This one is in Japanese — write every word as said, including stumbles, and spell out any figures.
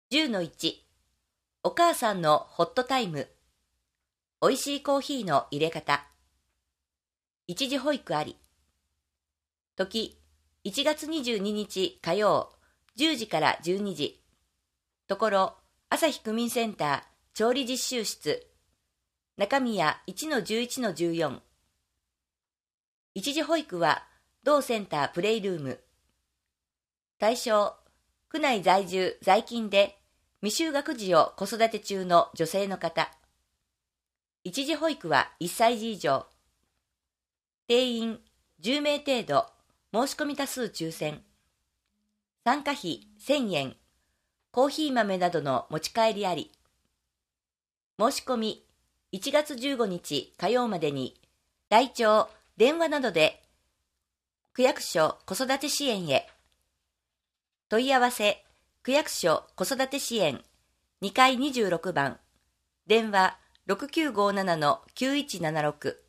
じゅうのいち、お母さんのホットタイム。おいしいコーヒーの入れ方。一時保育あり。時、いちがつにじゅうににち火曜、じゅうじからじゅうにじ。ところ、朝日区民センター調理実習室。中宮 いちのじゅういちのじゅうよん。一時保育は、同センタープレイルーム。対象、区内在住在勤で未就学児を子育て中の女性の方。一時保育はいっさいじ以上。定員じゅうめい程度。申し込み多数抽選。参加費せんえん。コーヒー豆などの持ち帰りあり。申し込みいちがつじゅうごにち火曜までに来庁、電話などで区役所子育て支援へ。問い合わせ区役所子育て支援にかいにじゅうろくばん。電話ろくきゅうごななのきゅういちななろく。